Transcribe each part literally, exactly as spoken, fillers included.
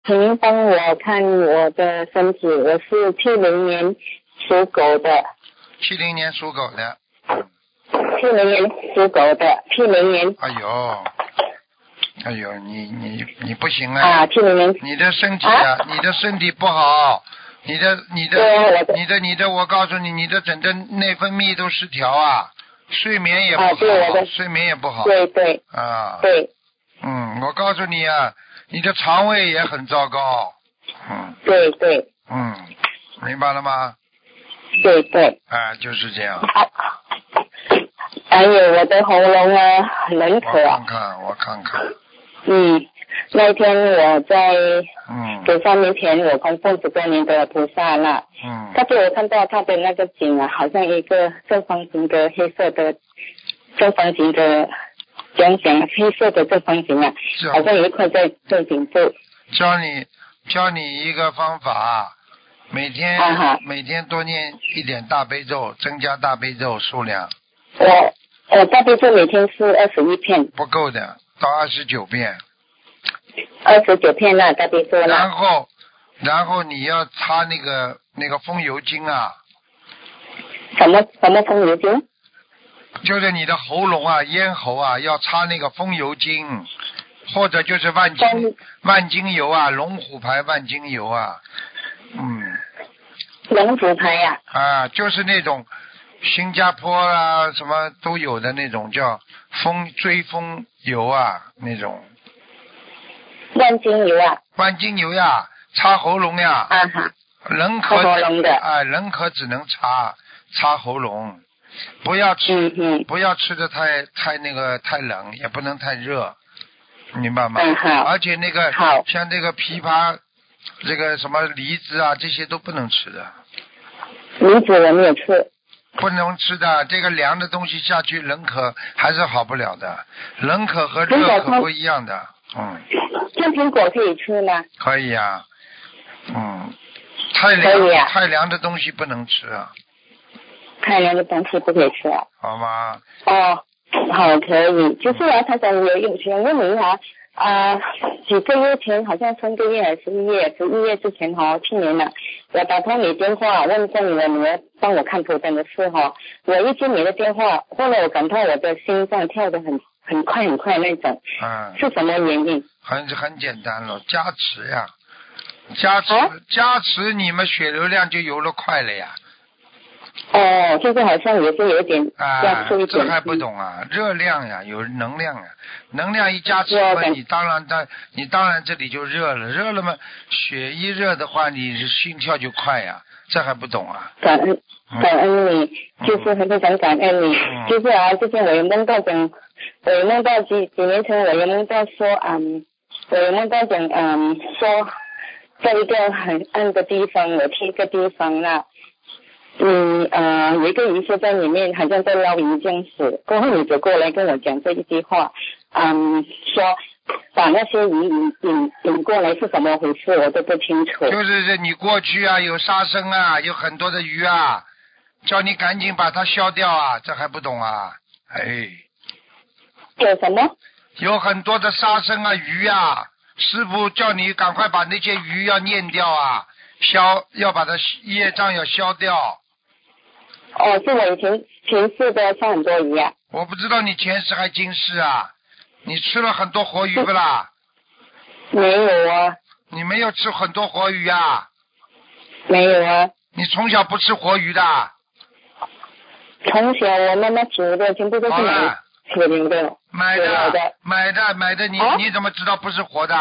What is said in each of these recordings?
请帮我看我的身体，我是七零年属狗的。 七零年属狗的。 七零年属狗的，七零年。 哎呦，哎呦，你你你不行啊！ 啊，七零年。 你的身体啊，啊你的身体不好，你的你的、 啊、 你的你的，我告诉你，你的整个内分泌都失调啊，睡眠也不好， 啊、对我的睡眠也不好。 对对。 啊。 对。 嗯，我告诉你啊，你的肠胃也很糟糕。嗯。 对对。 嗯，明白了吗？ 对对。 啊，就是这样。 啊还有我的喉咙啊，冷渴。 我看看，我看看。 嗯，那天我在嗯九三年前，我供奉十多年的菩萨了。 嗯。 他给我看到他的那个井啊，好像一个正方形的黑色的正方形的，讲讲黑色的正方形啊，好像有一块在正顶部。 教你教你一个方法，每天、啊、每天多念一点大悲咒，增加大悲咒数量。 我我大悲咒每天是二十一片。 不够的，到二十九遍。 二十九片了，大悲咒了。 然后，然后你要擦那个那个风油精啊。 什么什么风油精？ 就是你的喉咙啊、咽喉啊，要擦那个风油精，或者就是万金万金油啊，龙虎牌万金油啊，嗯。 龙虎牌呀、 啊。啊，就是那种。新加坡啊，什么都有的那种叫风追风油啊，那种。 万金油啊。 万金油呀，擦喉咙呀。 啊哈。 人咳喉咙的。 啊，人咳只能擦擦喉咙，不要吃， 嗯嗯、 不要吃的太太那个太冷，也不能太热，明白吗？ 嗯好。 而且那个好像这个枇杷，这个什么梨子啊，这些都不能吃的。 梨子我没有吃。 不能吃的，这个凉的东西下去，冷渴还是好不了的。冷渴和热渴不一样的，嗯。 像苹果可以吃吗？ 可以啊，嗯。太凉、 啊、 太凉的东西不能吃啊。 太凉的东西不可以吃啊。 好吗？ 哦，好，可以。就是啊，他想有有想问您啊。啊、呃，几个月前好像三个月还是十一月，十一月之前哈、哦，去年了，我打通你电话问过你的女儿帮我看图腾的事哈、哦，我一接你的电话，后来我感到我的心脏跳得很很快很快那种， 嗯， 是什么原因？ 很很简单了，加持呀，加持、 啊、 加持，你们血流量就游了快了呀。 哦，就是好像也是有点加速一点。 啊，这还不懂啊？热量呀，有能量呀，能量一加持嘛，你当然在，你当然这里就热了，热了嘛，血一热的话，你心跳就快呀，这还不懂啊？ 感恩感恩你，嗯、就是很非常感恩你，嗯、就是啊，之前我有梦到讲，我有梦到几几年前我有梦到说，嗯，我有梦到讲，嗯，说在一个很暗的地方，我去一个地方啦。嗯呃，有一个鱼是在里面，好像在捞鱼这样子。过后你走过来跟我讲这一句话，嗯，说把那些鱼引引引过来是怎么回事，我都不清楚。 就是你过去啊，有杀生啊，有很多的鱼啊，叫你赶紧把它消掉啊，这还不懂啊？哎， 有什么？ 有很多的杀生啊，鱼啊，师父叫你赶快把那些鱼要念掉啊，消要把它业障要消掉。 哦，是我以前前世的上很多鱼啊。 我不知道你前世还今世啊，你吃了很多活鱼不啦？ 没有啊。 你没有吃很多活鱼啊？ 没有啊。 你从小不吃活鱼的？ 从小我妈妈煮的全部都是买活鱼的。 买的买的买的，你、啊、你怎么知道不是活的？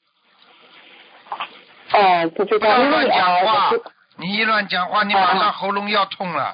哦，不知道。 不要乱讲话，你一乱讲话，你马上喉咙要痛了。啊、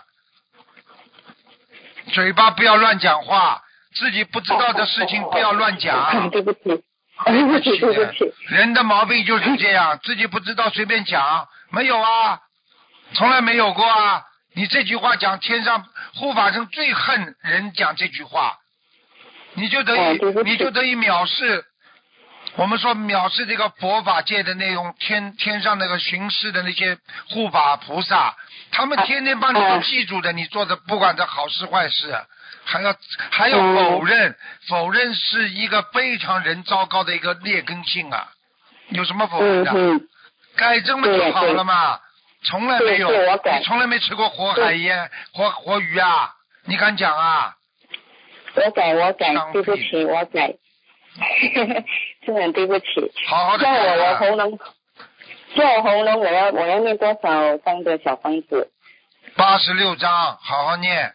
嘴巴不要乱讲话，自己不知道的事情不要乱讲。 对不起，对不起，对不起。 人的毛病就是这样，自己不知道随便讲，没有啊，从来没有过啊。你这句话讲，天上护法神最恨人讲这句话，你就等于、哦、你就等于藐视。我们说藐视这个佛法界的那种天天上那个巡视的那些护法菩萨，他们天天帮你都记住的，你做的不管这好事坏事，还要还要否认，否认是一个非常人糟糕的一个劣根性啊！ 有什么否认的？ 嗯嗯， 改正了就好了嘛。从来没有， 对对我改你从来没吃过活海鲜、活活鱼啊？你敢讲啊？ 我改我改浪，费对不起，我改，真的对不起。 好好的像我我改啊！ 喉咙，像我喉咙，我要我要念多少张的小房子？ 八十六章，好好念。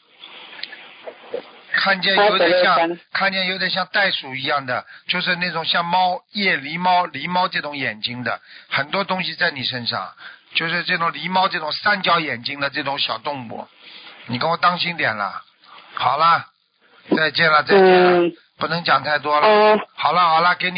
看见有点 86 像章， 看见有点像袋鼠一样的，就是那种像猫、夜狸猫、狸猫这种眼睛的，很多东西在你身上，就是这种狸猫这种三角眼睛的这种小动物，你跟我当心点了。好了，再见了，再见了， 嗯， 不能讲太多了。 嗯。 好了好了，给你。